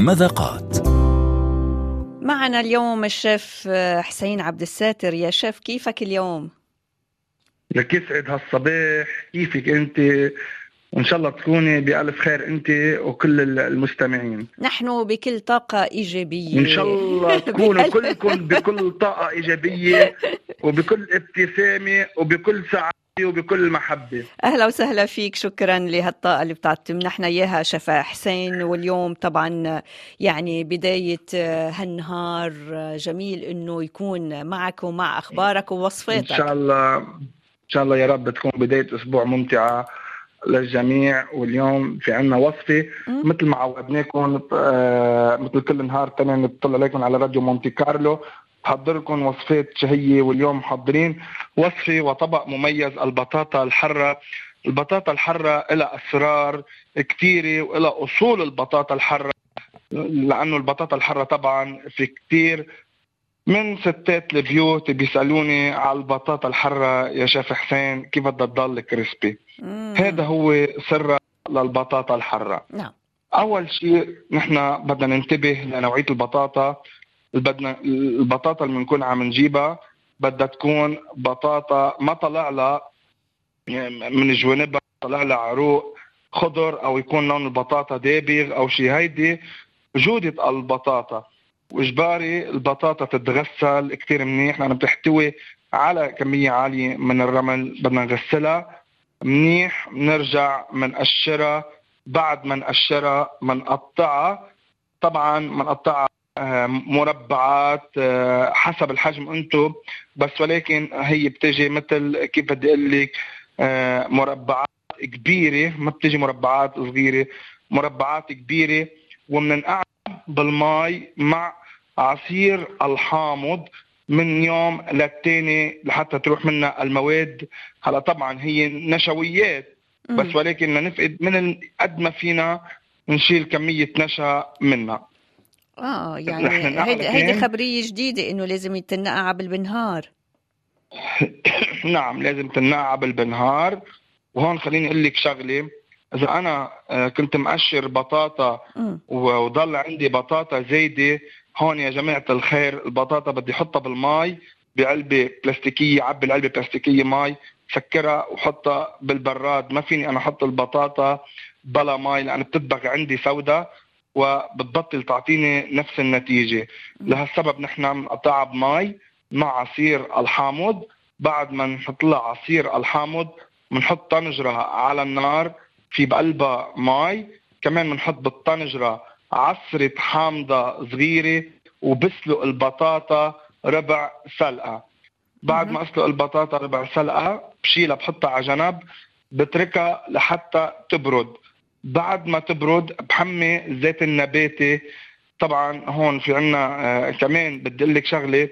مذاقات. معنا اليوم الشيف حسين عبد الساتر. يا شيف كيفك اليوم؟ لك يسعد هالصباح، كيفك انت؟ وان شاء الله تكوني بألف خير انت وكل المستمعين. نحن بكل طاقة إيجابية ان شاء الله تكونوا كلكم بكل طاقة إيجابية وبكل ابتسامة وبكل سعادة وبكل محبة. أهلا وسهلا فيك، شكرا لهالطاقة اللي بتعطينا إياها شيف حسين. واليوم طبعا يعني بداية هالنهار جميل إنه يكون معك ومع أخبارك ووصفاتك. ان شاء الله يا رب تكون بداية أسبوع ممتعة للجميع. واليوم في عنا وصفة مثل ما عودناكم مثل كل نهار تاني نطلع عليكم على راديو مونتي كارلو، حضر لكم وصفات شهية. واليوم محضرين وصفة وطبق مميز، البطاطا الحرة. البطاطا الحرة لها أسرار كتيرة وإلها أصول البطاطا الحرة، لأنه البطاطا الحرة طبعا في كتير من ستات البيوت بيسألوني على البطاطا الحرة يا شيف حسين كيف بدها تضل كريسبي. هذا هو سر للبطاطا الحرة. نعم. أول شيء نحن بدنا ننتبه لنوعية البطاطا. البطاطا اللي بنكون عم نجيبها بدها تكون بطاطا ما طلع لها من جوانبها طلع لها عروق خضر، أو يكون لون البطاطا دابغ أو شيء. هيدي جودة البطاطا. واجباري البطاطا تتغسل كتير منيح لأنها بتحتوي على كمية عالية من الرمل. بدنا نغسلها منيح، نرجع منقشرها. بعد ما نقشرها منقطعها، طبعا منقطعها مربعات حسب الحجم انتو، بس ولكن هي بتجي مثل كيف بدي اقول لك مربعات كبيرة، ما بتجي مربعات صغيرة، مربعات كبيرة. ومننقعها بالماء مع عصير الحامض من يوم للتاني لحتى تروح منها المواد. هلا طبعا هي نشويات بس ولكن نفقد من قد ما فينا نشيل كمية نشا منها. يعني هيدي خبرية جديدة انه لازم يتنقع قبل بالنهار. نعم لازم تنقع قبل بالنهار. وهون خليني اقول لك شغله، اذا انا كنت مقشر بطاطا وضل عندي بطاطا زايده، هون يا جماعه الخير البطاطا بدي احطها بالماء بعلبه بلاستيكيه، عبي العلبه بلاستيكيه ماء، سكرها وحطها بالبراد. ما فيني انا احط البطاطا بلا ماء لان بتطبخ عندي سودا وبتبطل تعطيني نفس النتيجه. لهالسبب نحن بنقطعها بماء مع عصير الحامض. بعد ما نحط لها عصير الحامض بنحط طنجرة على النار في بقلبها ماء، كمان بنحط بالطنجرة عصرة حامضة صغيرة، وبسلق البطاطا ربع سلقة. بعد ما اسلق البطاطا ربع سلقة بشيلها بحطها على جنب، بتركها لحتى تبرد. بعد ما تبرد بحمي الزيت النباتي. طبعا هون في عنا كمان بدي اقول لك شغله،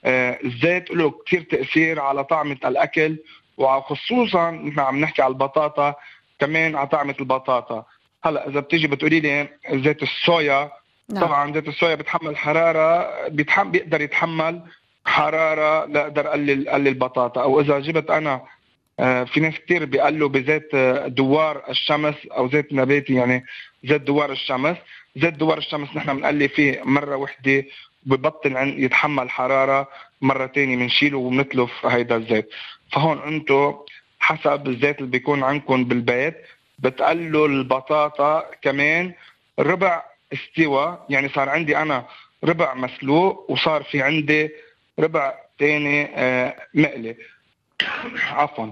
الزيت له كثير تأثير على طعمة الأكل، وخصوصا نحن عم نحكي على البطاطا كمان على طعمة البطاطا. هلا إذا بتيجي بتقولي لي زيت الصويا، طبعا زيت الصويا بيتحمل حرارة، بيقدر يتحمل حرارة لأقدر أقلل البطاطا. أو إذا جبت أنا في ناس كتير بيقلوا بزيت دوار الشمس أو زيت نباتي، يعني زيت دوار الشمس. زيت دوار الشمس نحن بنقلي فيه مرة وحدة ببطل يتحمل حرارة، مرة تانية منشيله ومنتلف هيدا الزيت. فهون انتو حسب الزيت اللي بيكون عندكم بالبيت بتقلوا البطاطا كمان ربع استوى. يعني صار عندي انا ربع مسلوق وصار في عندي ربع تاني مقلي عفوا.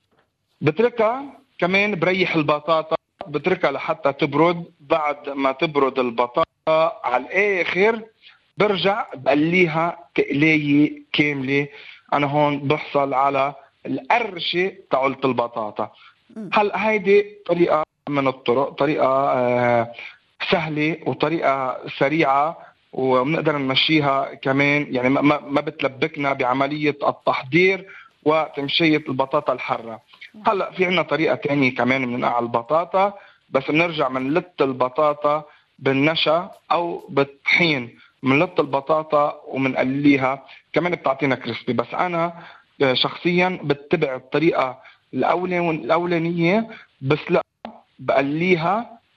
بتركها كمان بريح البطاطا، بتركها لحتى تبرد. بعد ما تبرد البطاطا على الاخر برجع بقليها تقلية كاملة. أنا هون بحصل على القرشة تاعت البطاطا. هلا هيدي طريقة من الطرق، طريقة سهلة وطريقة سريعة وبنقدر نمشيها كمان، يعني ما بتلبكنا بعملية التحضير وتمشية البطاطا الحرة. هلا في عنا طريقة تانية كمان بننقع البطاطا، بس بنرجع بنلت البطاطا بالنشا أو بالطحين. منلط البطاطا ومنقليها كمان بتعطينا كريسبي. بس انا شخصيا بتبع الطريقه الاولانيه، بسلقها بقليها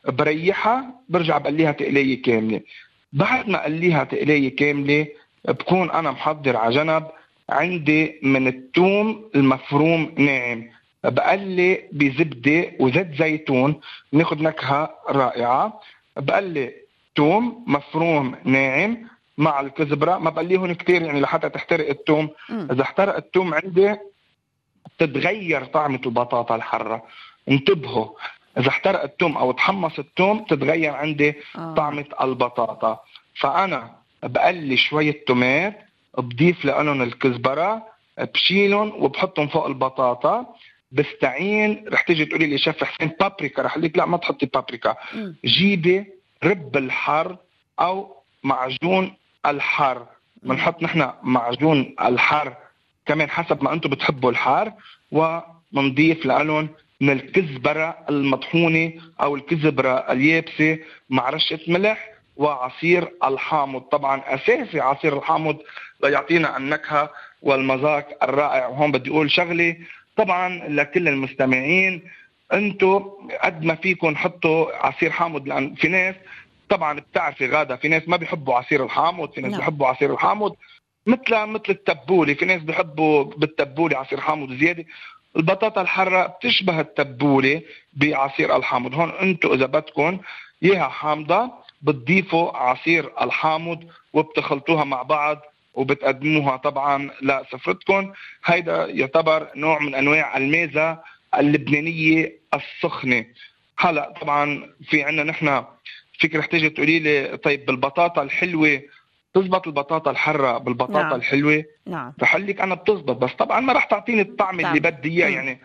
بريحها برجع بقليها تقلية كاملة. بعد ما قليها تقلية كاملة بكون أنا محضر على جنب عندي من الثوم المفروم ناعم، بقلي بزبدة وزيت زيتون ناخد نكهة رائعة. بقلي ثوم مفروم ناعم مع الكزبرة، ما بقليهم كتير يعني لحتى تحترق الثوم. إذا احترق الثوم عندي تتغير طعمة البطاطا الحرة، انتبهوا، إذا احترق الثوم أو تحمص الثوم تتغير عندي طعمة البطاطا. فأنا بقلي شوية تومات، بضيف لهم الكزبرة، بشيلهم وبحطهم فوق البطاطا. بستعين رح تيجي تقولي لي شيف حسين بابريكا، رح لك لا ما تحطي بابريكا، جيبي رب الحر أو معجون الحر. بنحط نحن معجون الحر كمان حسب ما أنتم بتحبوا الحار، ومنضيف لهم من الكزبرة المطحونة أو الكزبرة اليابسة مع رشة ملح وعصير الحامض. طبعا أساسي عصير الحامض ليعطينا النكهة والمذاق الرائع. وهون بدي أقول شغلة طبعا لكل المستمعين، أنتم قد ما فيكم حطوا عصير حامض، لأن في ناس طبعا بتعرفي غادة، في ناس ما بيحبوا عصير الحامض، في ناس بيحبوا عصير الحامض مثل التبولة، في ناس بيحبوا بالتبولة عصير حامض زيادة. البطاطا الحرة بتشبه التبولة بعصير الحامض. هون انتو اذا بدكم اياها حامضة بتضيفوا عصير الحامض وبتخلطوها مع بعض وبتقدموها طبعا لسفرتكم. هيدا يعتبر نوع من انواع الميزة اللبنانية السخنة. هلا طبعا في عنا نحن فيك رح تيجي تقولي لي طيب بالبطاطا الحلوة تزبط البطاطا الحرة بالبطاطا الحلوة؟ رح لك أنا بتزبط، بس طبعا ما رح تعطيني الطعم اللي بدي إياه يعني.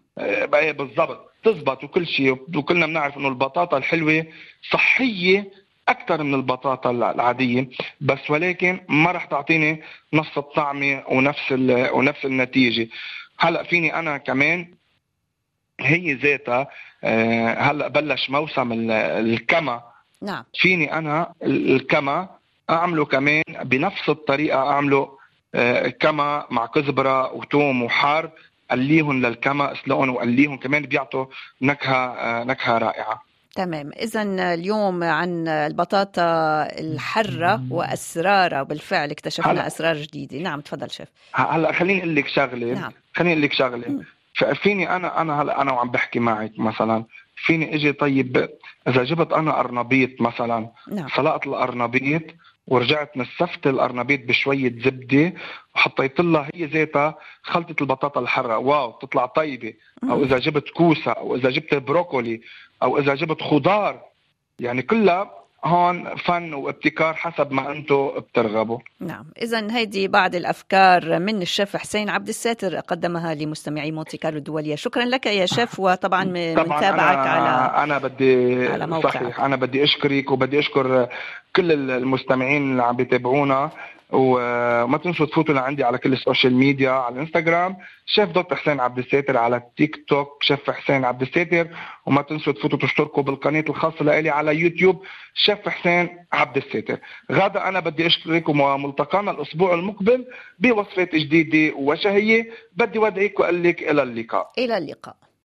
بالضبط تزبط وكل شيء، وكلنا بنعرف إنه البطاطا الحلوة صحية أكثر من البطاطا العادية، بس ولكن ما رح تعطيني نفس الطعمة ونفس النتيجة. هلأ فيني أنا كمان هي ذاتها هلأ بلش موسم الكما. فيني أنا الكما أعمله كمان بنفس الطريقة، أعمله كما مع كزبرة وتوم وحار، قليهم للكما اسلقهم وقليهم كمان بيعطوا نكهة رائعة. تمام. إذن اليوم عن البطاطا الحرة وأسرارها، بالفعل اكتشفنا أسرار جديدة. نعم تفضل شيف. هلا خليني أقول لك شغلة. خليني أقول لك شغلة. فيني أنا هلا أنا وعم بحكي معك مثلا، فيني اجي طيب اذا جبت انا قرنبيط مثلا، سلقت القرنبيط ورجعت نسفت القرنبيط بشويه زبده وحطيت لها هي ذاتها خلطه البطاطا الحره، واو تطلع طيبه. او اذا جبت كوسه، او اذا جبت بروكولي، او اذا جبت خضار، يعني كلها هون فن وابتكار حسب ما انتم بترغبوا. نعم. إذن هيدي بعض الأفكار من الشيف حسين عبد الساتر قدمها لمستمعي مونتي كارلو الدولية. شكرا لك يا شيف، وطبعا منتابعك أنا بدي على موقعك. صحيح أنا بدي أشكرك وبدي أشكر كل المستمعين اللي عم بيتابعونا. وما تنسوا تفوتوا لعندي على كل السوشيال ميديا، على الانستغرام شيف دكتور حسين عبد الساتر، على التيك توك شيف حسين عبد الساتر، وما تنسوا تفوتوا تشتركوا بالقناة الخاصة لي على يوتيوب شيف حسين عبد الساتر. غدا أنا بدي أشكركم وملتقانا الأسبوع المقبل بوصفات جديدة وشهية. بدي ودعيك وأقول لك إلى اللقاء. إلى اللقاء.